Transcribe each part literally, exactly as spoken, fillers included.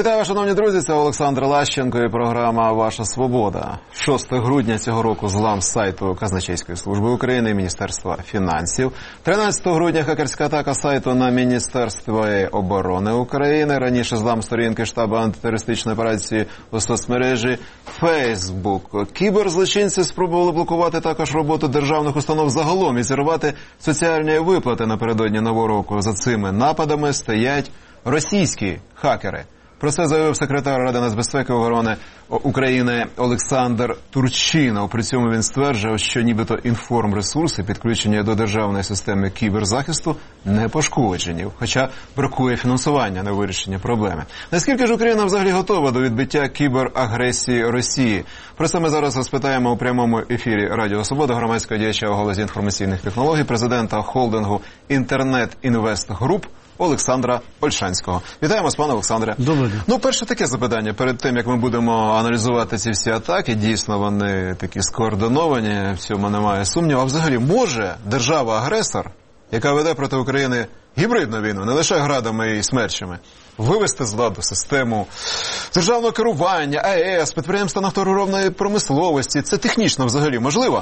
Вітаю, шановні друзі, це Олександр Лащенко і програма «Ваша свобода». шостого грудня цього року злам сайту Казначейської служби України і Міністерства фінансів. тринадцятого грудня хакерська атака сайту на Міністерство оборони України. Раніше злам сторінки штабу антитерористичної операції у соцмережі Facebook. Кіберзлочинці спробували блокувати також роботу державних установ загалом і зірвати соціальні виплати напередодні Нового року. За цими нападами стоять російські хакери. Про це заявив секретар Ради нацбезпеки оборони України Олександр Турчинов. При цьому він стверджував, що нібито інформресурси, підключені до державної системи кіберзахисту, не пошкоджені, хоча бракує фінансування на вирішення проблеми. Наскільки ж Україна взагалі готова до відбиття кіберагресії Росії? Про це ми зараз розпитаємо у прямому ефірі Радіо Свобода громадського діяча у галузі інформаційних технологій, президента холдингу «Інтернет Інвест Груп» Олександра Ольшанського. Вітаємо вас, пане Олександре. Добрий день. Ну, перше таке запитання. Перед тим, як ми будемо аналізувати ці всі атаки, дійсно вони такі скоординовані, в цьому немає сумніву. А взагалі, може держава-агресор, яка веде проти України гібридну війну, не лише градами і смерчами, вивести з ладу систему державного керування, АЕС, підприємства нафтопереробної промисловості? Це технічно взагалі можливо?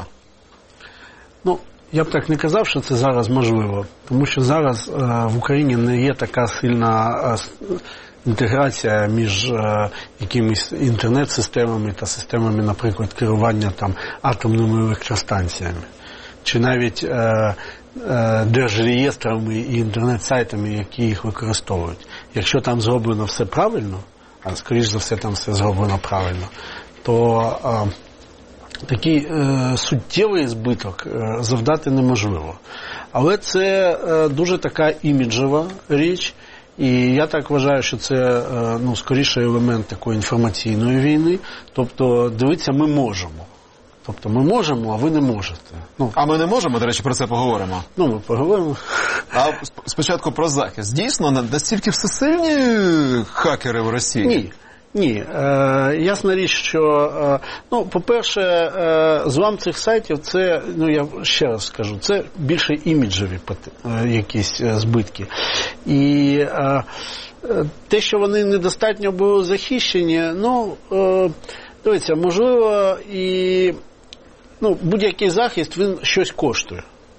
Ну, я б так не казав, що це зараз можливо, тому що зараз е, в Україні не є така сильна е, інтеграція між е, якимись інтернет-системами та системами, наприклад, керування там атомними електростанціями, чи навіть е, е, держреєстрами і інтернет-сайтами, які їх використовують. Якщо там зроблено все правильно, а скоріш за все там все зроблено правильно, то е, такий е, суттєвий збиток е, завдати неможливо. Але це е, дуже така іміджева річ, і я так вважаю, що це е, ну, скоріше елемент такої інформаційної війни. Тобто, дивіться, ми можемо. Тобто, ми можемо, а ви не можете. Ну, а ми не можемо, до речі, про це поговоримо? Ну, ми поговоримо. А спочатку про захист. Дійсно, настільки всесильні хакери в Росії? Ні. Ні, е, ясна річ, що, е, ну, по-перше, е, злам цих сайтів, це, ну, я ще раз скажу, це більше іміджеві е, якісь е, збитки. І е, те, що вони недостатньо були захищені, ну, е, дивіться, можливо, і, ну, будь-який захист, він щось коштує.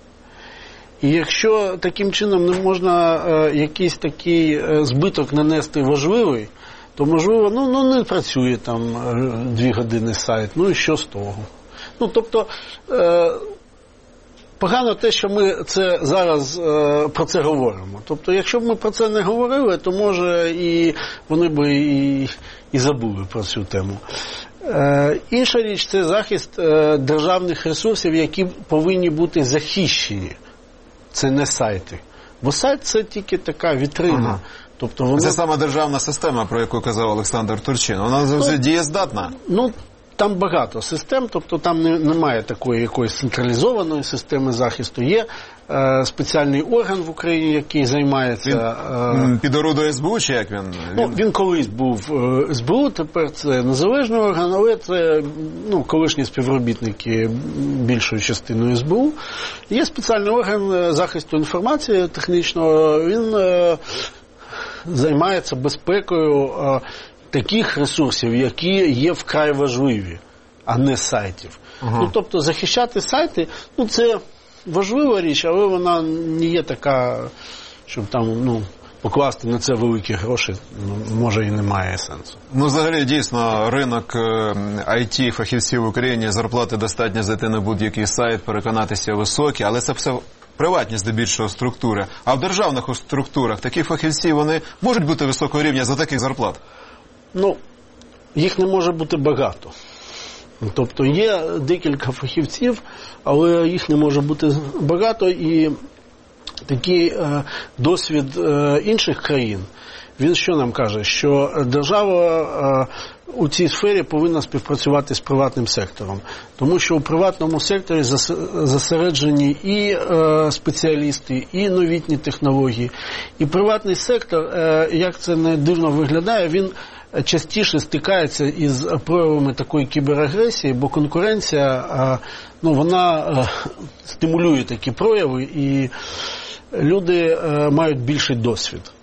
І якщо таким чином не можна е, якийсь такий е, збиток нанести важливий, то, можливо, ну, ну не працює там дві години сайт, ну і що з того? Ну, тобто, е, погано те, що ми це зараз е, про це говоримо. Тобто, якщо б ми про це не говорили, то, може, і вони б і, і забули про цю тему. Е, інша річ – це захист е, державних ресурсів, які повинні бути захищені. Це не сайти. Бо сайт – це тільки така вітрина. Ага. Тобто воно... Це сама державна система, про яку казав Олександр Турчин. Вона завжди ну, дієздатна? Ну, там багато систем, тобто там не, немає такої якоїсь централізованої системи захисту. Є е, спеціальний орган в Україні, який займається... Він е, під орудою ес бе у чи як він? Ну, він колись був е, ес бе у, тепер це незалежний орган, але це, ну, колишні співробітники більшою частиною ес бе у. Є спеціальний орган захисту інформації технічного, він... Е, займається безпекою е, таких ресурсів, які є вкрай важливі, а не сайтів. Ага. Ну, тобто захищати сайти, ну, це важлива річ, але вона не є така, щоб там, ну, покласти на це великі гроші, ну, може і немає сенсу. Ну, взагалі, дійсно, ринок ай ті-фахівців в Україні, зарплати достатньо зайти на будь-який сайт, переконатися високі, але це все приватні здебільшого структури. А в державних структурах такі фахівці, вони можуть бути високого рівня за таких зарплат? Ну, їх не може бути багато. Тобто є декілька фахівців, але їх не може бути багато, і такий е, досвід е, інших країн, він що нам каже? Що держава е, у цій сфері повинна співпрацювати з приватним сектором. Тому що у приватному секторі зосереджені і е, спеціалісти, і новітні технології. І приватний сектор, е, як це не дивно виглядає, він частіше стикається із проявами такої кіберагресії, бо конкуренція, ну, вона стимулює такі прояви, і люди мають більший досвід.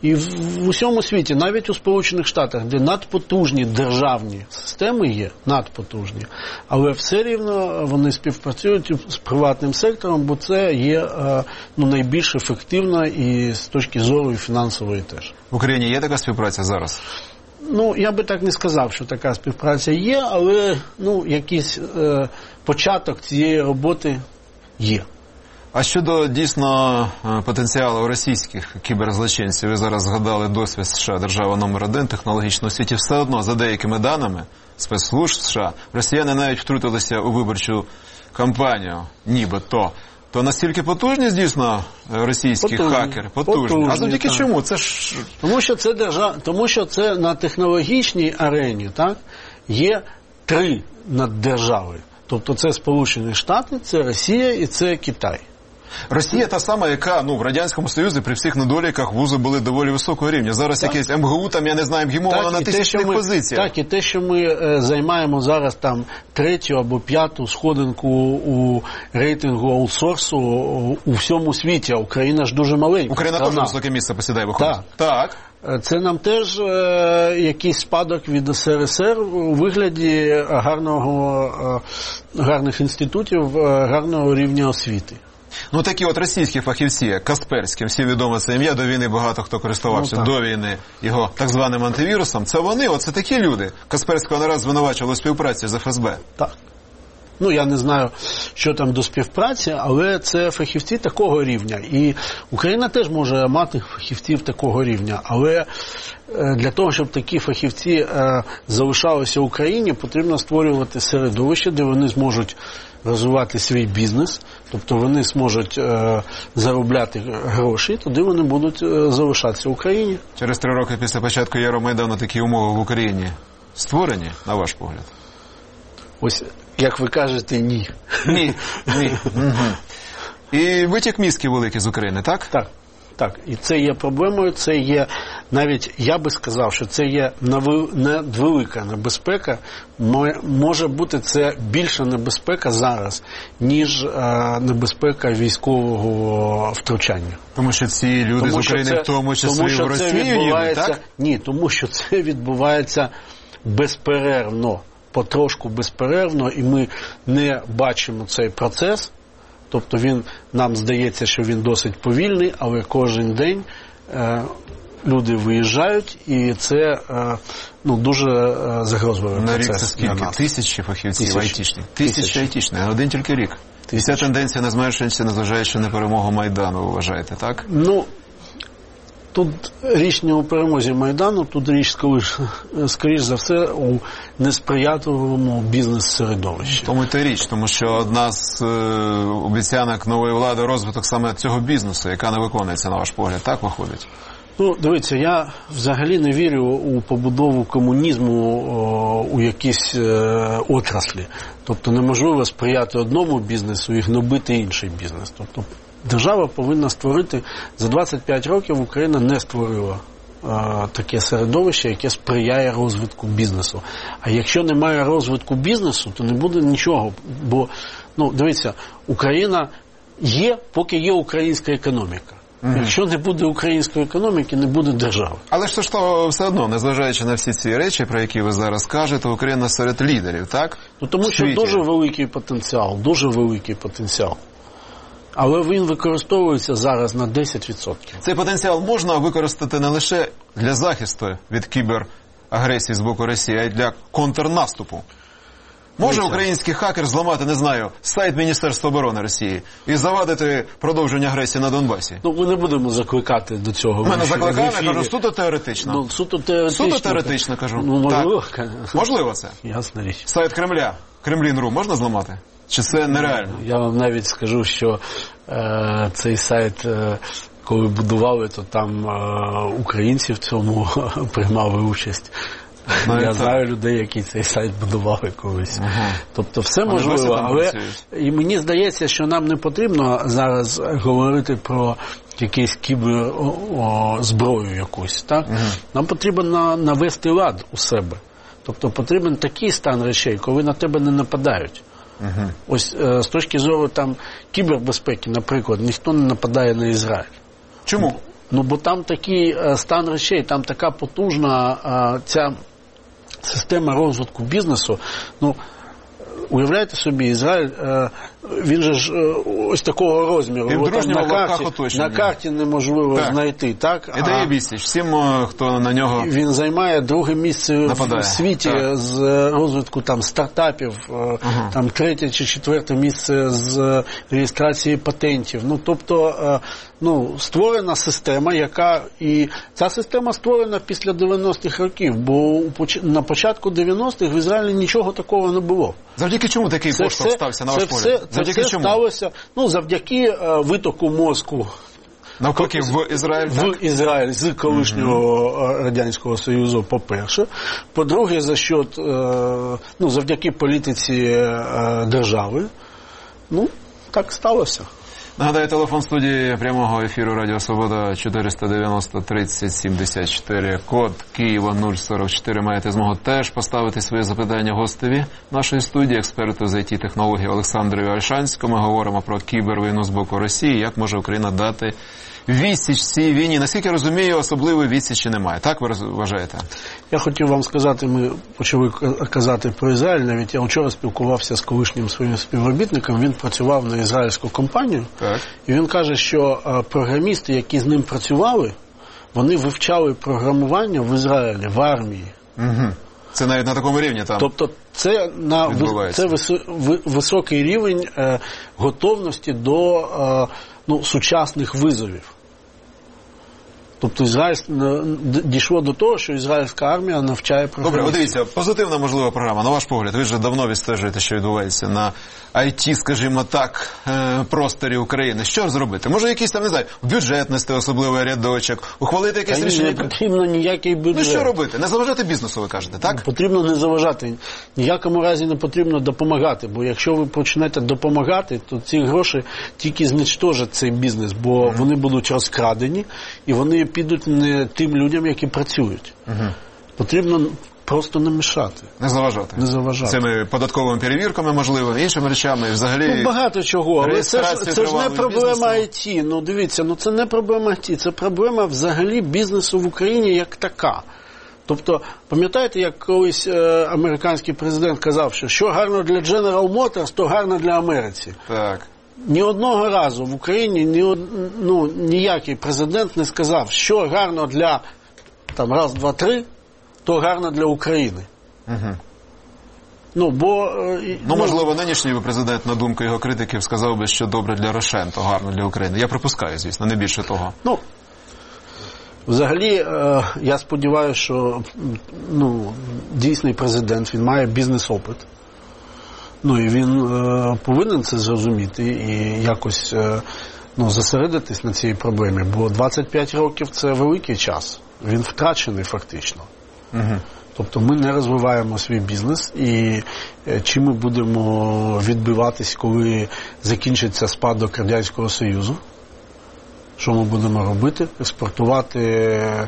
І в, в усьому світі, навіть у Сполучених Штатах, де надпотужні державні системи є, надпотужні, але все рівно вони співпрацюють з приватним сектором, бо це є ну, найбільш ефективно і з точки зору і фінансової теж. В Україні є така співпраця зараз? Ну, я би так не сказав, що така співпраця є, але ну, якийсь е, початок цієї роботи є. А щодо дійсно потенціалу російських кіберзлочинців, ви зараз згадали досвід США, держава номер один технологічно у світі, все одно, за деякими даними спецслужб США, росіяни навіть втрутилися у виборчу кампанію, нібито. То настільки потужні, дійсно, російські потужні. хакери? Потужні. Потужні. А завдяки так. чому? Це ж... Тому що це держав... Тому що це на технологічній арені, так, є три наддержави. Тобто це Сполучені Штати, це Росія і це Китай. Росія та сама, яка ну, в Радянському Союзі при всіх недоліках вузи були доволі високого рівня. Зараз так. якесь ем ге у, там, я не знаю, МГІМО, вона на тисячних ми, позиціях. Так, і те, що ми е, займаємо зараз там третю або п'яту сходинку у рейтингу аутсорсу у, у всьому світі, а Україна ж дуже маленька. Україна теж високе місце посідає, виходить. Так. так. Це нам теж е, якийсь спадок від ес ер ес ер у вигляді гарного, е, гарних інститутів, е, гарного рівня освіти. Ну, такі от російські фахівці, як Касперський, всі відоме це ім'я, до війни багато хто користувався, ну, до війни його так званим антивірусом. Це вони, оце такі люди. Касперського не раз звинувачували у співпраці з еф ес бе. Так. Ну, я не знаю, що там до співпраці, але це фахівці такого рівня. І Україна теж може мати фахівців такого рівня. Але для того, щоб такі фахівці залишалися в Україні, потрібно створювати середовище, де вони зможуть розвивати свій бізнес, тобто вони зможуть е, заробляти гроші, тоді вони будуть е, залишатися в Україні. Через три роки після початку Євромайдану такі умови в Україні створені, на ваш погляд? Ось, як ви кажете, ні. Ні, ні. Угу. І витік мізків великий з України, так? Так. Так, і це є проблемою, це є, навіть я би сказав, що це є надвелика небезпека, може бути це більша небезпека зараз, ніж а, небезпека військового втручання. Тому що ці люди тому, з України це, в тому числі тому, що в Росію їдуть, так? Ні, тому що це відбувається безперервно, потрошку безперервно, і ми не бачимо цей процес. Тобто він, нам здається, що він досить повільний, але кожен день е, люди виїжджають, і це е, ну, дуже е, загрозливий процес. На рік це скільки? Тисячі фахівців Тисяч. айтішних? Тисячі Тисяч. айтішних, один тільки рік. І ця тенденція не зменшується, незважаючи на перемогу Майдану, ви вважаєте, так? Ну, тут річ не у перемозі Майдану, тут річ, скоріш, скоріш за все, у несприятливому бізнес-середовищі. Тому й річ, тому що одна з е, обіцянок нової влади – розвиток саме цього бізнесу, яка не виконується, на ваш погляд, так виходить? Ну, дивіться, я взагалі не вірю у побудову комунізму о, у якісь е, отраслі. Тобто неможливо сприяти одному бізнесу і гнобити інший бізнес. Тобто держава повинна створити, за двадцять п'ять років Україна не створила е, таке середовище, яке сприяє розвитку бізнесу. А якщо немає розвитку бізнесу, то не буде нічого. Бо, ну, дивіться, Україна є, поки є українська економіка. Mm-hmm. Якщо не буде української економіки, не буде держави. Але ж то ж то все одно, незважаючи на всі ці речі, про які ви зараз кажете, Україна серед лідерів, так? Ну, тому що дуже великий потенціал, дуже великий потенціал. Але він використовується зараз на десять відсотків. Цей потенціал можна використати не лише для захисту від кіберагресії з боку Росії, а й для контрнаступу. Може український хакер зламати, не знаю, сайт Міністерства оборони Росії і завадити продовження агресії на Донбасі? Ну, ми не будемо закликати до цього. Ми не закликаємо, я кажу, суто теоретично. Ну, суто теоретично. Суто теоретично, кажу. Ну, можливо. Так. Можливо це? Ясна річ. Сайт Кремля, Кремлін точка ру можна зламати? Чи це нереально? Я вам навіть скажу, що е, цей сайт, е, коли будували, то там е, українці в цьому приймали участь. Ну, я знаю людей, які цей сайт будували колись. Ага. Тобто все можливо, але і мені здається, що нам не потрібно зараз говорити про якусь кіберзброю якусь. Так? Ага. Нам потрібно навести лад у себе. Тобто потрібен такий стан речей, коли на тебе не нападають. Ага. Ось з точки зору там кібербезпеки, наприклад, ніхто не нападає на Ізраїль. Чому? Ну, бо там такий стан речей, там така потужна а, ця система розвитку бізнесу. Ну, уявляєте собі, Ізраїль, він же ж ось такого розміру. Там на, карті, на карті неможливо так. знайти. Так? І дає відсіч всім, хто на нього він займає друге місце нападає. В світі так. з розвитку там, стартапів, угу. там, третє чи четверте місце з реєстрації патентів. Ну, тобто, ну, створена система, яка... І ця система створена після дев'яностих років, бо на початку дев'яностих в Ізраїлі нічого такого не було. Завдяки чому такий поштовх стався на ваш погляд? Це завдяки все чому? Сталося, ну, завдяки е, витоку мозку навпаки в Ізраїль, в так? Ізраїль з колишнього mm-hmm. Радянського Союзу, по-перше. По-друге, за счет, е, ну, завдяки політиці е, держави. Ну, так сталося. Нагадаю, телефон студії прямого ефіру Радіо Свобода чотириста дев'яносто тридцять сімдесят чотири, код Києва нуль сорок чотири. Маєте змогу теж поставити свої запитання гостеві нашої студії, експерту з ай ті-технологій Олександру Альшанському. Ми говоримо про кібервійну з боку Росії, як може Україна дати відсіч цій війні. Наскільки я розумію, особливої відсічі немає. Так ви вважаєте? Я хотів вам сказати, ми почали казати про Ізраїль. Навіть я вчора спілкувався з колишнім своїм співробітником. Він працював на ізраїльську компанію. Так. І він каже, що програмісти, які з ним працювали, вони вивчали програмування в Ізраїлі, в армії. Угу. Це навіть на такому рівні там. Тобто це на це високий рівень е, готовності до е, ну, сучасних визовів. Тобто Ізраїль дійшло до того, що ізраїльська армія навчає програмістів. Добре, дивіться, позитивна можлива програма. На ваш погляд, ви ж давно відстежуєте, що відбувається на ай ті, скажімо так, просторі України. Що зробити? Може якийсь там, не знаю, бюджет нести особливий рядочок, ухвалити якесь Та рішення? Не потрібно ніякий бюджет. Ну що робити? Не заважати бізнесу, ви кажете, так? Потрібно не заважати. Ніякому разі не потрібно допомагати, бо якщо ви почнете допомагати, то ці гроші тільки знищать цей бізнес, бо mm-hmm. вони будуть розкрадені і вони підуть не тим людям, які працюють. Угу. Потрібно просто не мішати. Не заважати. Не заважати. Цими податковими перевірками, можливо, іншими речами, взагалі... Ну, багато чого, але це ж, це ж не проблема ай ті. Ну, дивіться, ну це не проблема ай ті, це проблема взагалі бізнесу в Україні як така. Тобто, пам'ятаєте, як колись е, американський президент казав, що що гарно для General Motors, то гарно для Америці. Так. Ні одного разу в Україні ні, ну, ніякий президент не сказав, що гарно для там, раз, два, три, то гарно для України. Угу. Ну, бо... Ну, ну, можливо, нинішній президент, на думку його критиків, сказав би, що добре для Рошен, то гарно для України. Я припускаю, звісно, не більше того. Ну, взагалі, е, я сподіваюся, що ну, дійсний президент, він має бізнес-опит. Ну, і він е, повинен це зрозуміти і якось е, ну, зосередитись на цій проблемі, бо двадцять п'ять років – це великий час. Він втрачений фактично. Угу. Тобто ми не розвиваємо свій бізнес, і е, чим ми будемо відбиватись, коли закінчиться спадок Радянського Союзу? Що ми будемо робити? Експортувати е,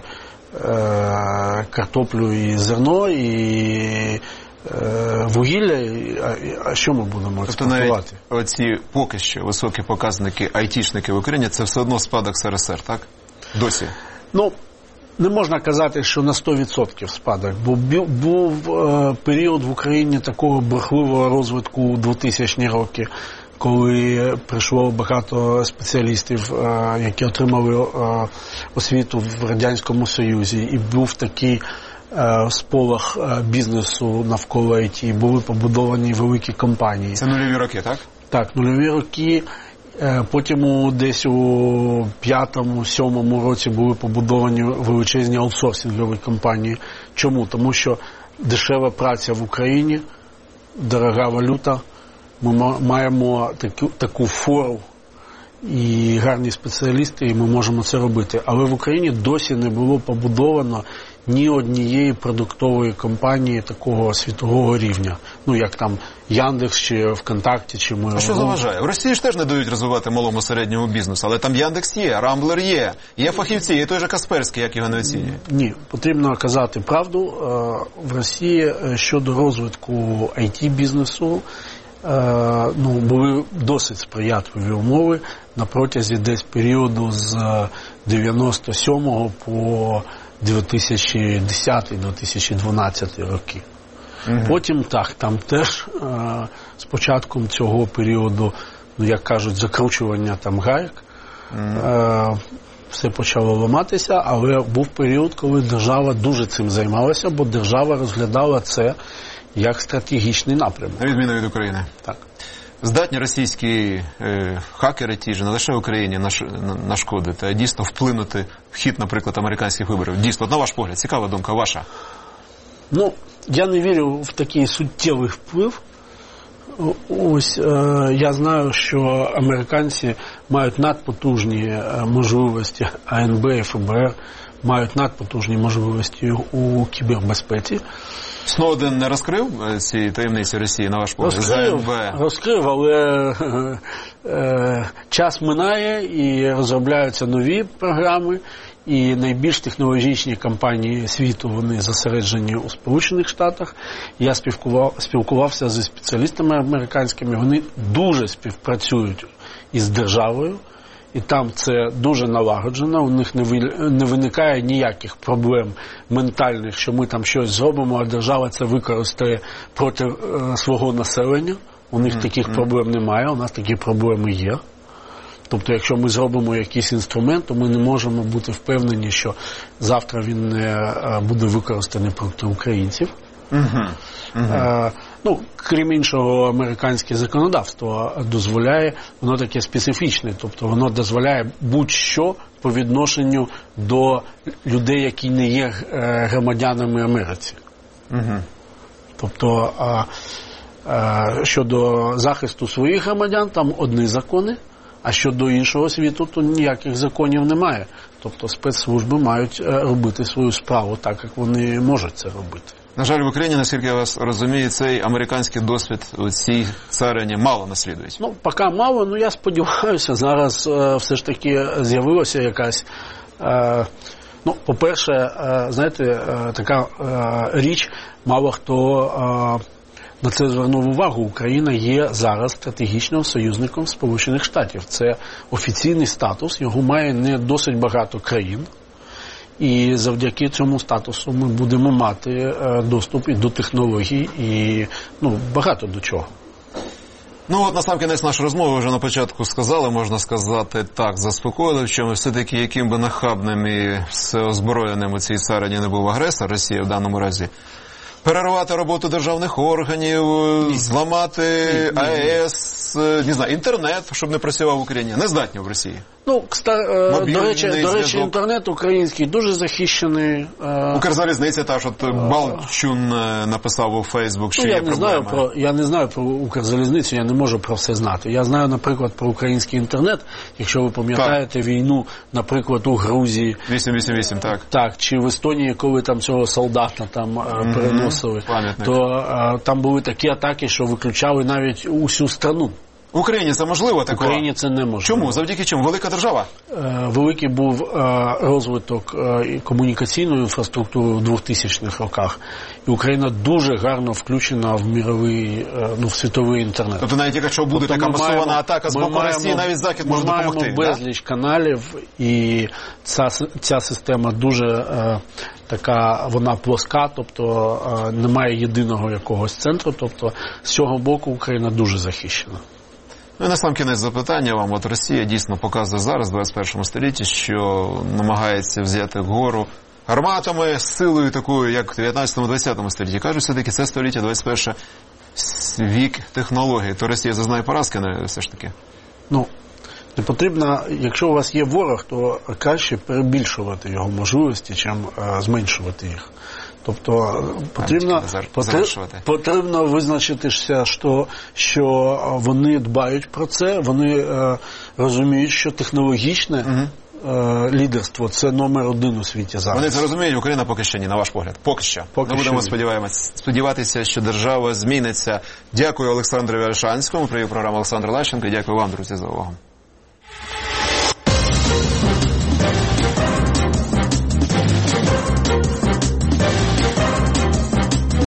картоплю і зерно, і вугілля, а що ми будемо експортувати? Тобто навіть оці поки що високі показники айтішників в Україні, це все одно спадок ес ер ес ер, так? Досі? Ну, не можна казати, що на сто відсотків спадок, бо був е, період в Україні такого бурхливого розвитку у двотисячні роки, коли прийшло багато спеціалістів, е, які отримали е, освіту в Радянському Союзі, і був такий сполох бізнесу навколо ай ті, були побудовані великі компанії. Це нульові роки, так? Так, нульові роки. Потім десь у п'ятому, сьомому році були побудовані величезні аутсорсингові компанії. Чому? Тому що дешева праця в Україні, дорога валюта, ми маємо таку, таку фору і гарні спеціалісти, і ми можемо це робити. Але в Україні досі не було побудовано ні однієї продуктової компанії такого світового рівня. Ну, як там Яндекс, чи ВКонтакті, чи ми... А що заважає? В Росії ж теж не дають розвивати малому середньому бізнесу, але там Яндекс є, Рамблер є, є фахівці, є той же Касперський, як його не оцінює. Ні, потрібно казати правду. В Росії щодо розвитку ай ті-бізнесу ну, були досить сприятливі умови на протязі десь періоду з дев'яносто сьомого по дві тисячі десятий - дві тисячі дванадцятий роки. Угу. Потім так, там теж е, з початком цього періоду, ну як кажуть, закручування там гайок, угу. е, все почало ламатися, але був період, коли держава дуже цим займалася, бо держава розглядала це як стратегічний напрямок. На відміну від України. Так. Здатні російські е, хакери ті ж, не лише в Україні, наш, на, нашкодити, а дійсно вплинути в хід, наприклад, американських виборів. Дійсно, на ваш погляд, цікава думка ваша. Ну, я не вірю в такий суттєвий вплив. Ось, е, я знаю, що американці мають надпотужні е, можливості, а ен бе і еф бе ер мають надпотужні можливості у кібербезпеці. Сноуден не розкрив ці таємниці Росії, на ваш погляд? Розкрив, розкрив, але е, е, час минає і розробляються нові програми, і найбільш технологічні компанії світу, вони зосереджені у Сполучених Штатах. Я спілкував, спілкувався зі спеціалістами американськими, вони дуже співпрацюють із державою, і там це дуже налагоджено, у них не виникає ніяких проблем ментальних, що ми там щось зробимо, а держава це використає проти е, свого населення. У них mm-hmm. таких проблем немає, у нас такі проблеми є. Тобто, якщо ми зробимо якийсь інструмент, то ми не можемо бути впевнені, що завтра він не буде використаний проти українців. Mm-hmm. Mm-hmm. Е, ну, крім іншого, американське законодавство дозволяє, воно таке специфічне, тобто воно дозволяє будь-що по відношенню до людей, які не є громадянами Америці. Mm-hmm. Тобто, а, а, щодо захисту своїх громадян, там одні закони, а щодо іншого світу, то ніяких законів немає. Тобто спецслужби мають робити свою справу так, як вони можуть це робити. На жаль, в Україні, наскільки я вас розумію, цей американський досвід у цій царині мало наслідують. Ну, поки мало, ну я сподіваюся, зараз е, все ж таки з'явилася якась, е, ну, по-перше, е, знаєте, е, така е, річ, мало хто е, на це звернув увагу. Україна є зараз стратегічним союзником Сполучених Штатів. Це офіційний статус, його має не досить багато країн. І завдяки цьому статусу ми будемо мати доступ і до технологій, і ну, багато до чого. Ну от насамкінець нашої розмови вже на початку сказали, можна сказати так, заспокоїли, в чому все-таки яким би нахабним і всеозброєним у цій царині не був агресор, Росія в даному разі, перервати роботу державних органів, ні. зламати ні, ні, ні. АЕС, не знаю, інтернет, щоб не працював в Україні, не здатні в Росії. Ну, кста, до речі, до речі, інтернет український дуже захищений. Укрзалізниця, та ж, от Балчун написав у Фейсбук, що ну, є я не проблеми. Знаю про, я не знаю про Укрзалізницю, я не можу про все знати. Я знаю, наприклад, про український інтернет, якщо ви пам'ятаєте так. війну, наприклад, у Грузії. вісім вісім вісім, так. Так, чи в Естонії, коли там цього солдата там mm-hmm. переносили. Пам'ятник. То а, там були такі атаки, що виключали навіть усю страну. В Україні це можливо такого? В Україні це неможливо. Чому? Завдяки чому? Велика держава? Е, великий був е, розвиток е, комунікаційної інфраструктури у двохтисячних роках. І Україна дуже гарно включена в міровий, е, ну, в світовий інтернет. Тобто навіть якщо буде тобто така масована маємо, атака з боку Росії, навіть Захід може допомогти? Ми маємо безліч да? каналів, і ця, ця система дуже е, така, вона плоска, тобто е, немає єдиного якогось центру, тобто з цього боку Україна дуже захищена. Ну і на сам кінець запитання вам. От Росія дійсно показує зараз, в двадцять першому столітті, що намагається взяти вгору гарматами, з силою такою, як в дев'ятнадцятому-двадцятому столітті. Кажуть, все-таки це століття, двадцять перше, вік технологій. То Росія зазнає поразки, все ж таки? Ну, не потрібно, якщо у вас є ворог, то краще перебільшувати його можливості, чим е, зменшувати їх. Тобто потрібно, потрібно визначитися, що, що вони дбають про це, вони е, розуміють, що технологічне угу. е, лідерство – це номер один у світі зараз. Вони це розуміють, Україна поки що ні, на ваш погляд? Поки що. Поки Ми будемо що сподіватися, що держава зміниться. Дякую Олександру Альшанському, привів програму Олександр Лащенко, і дякую вам, друзі, за увагу.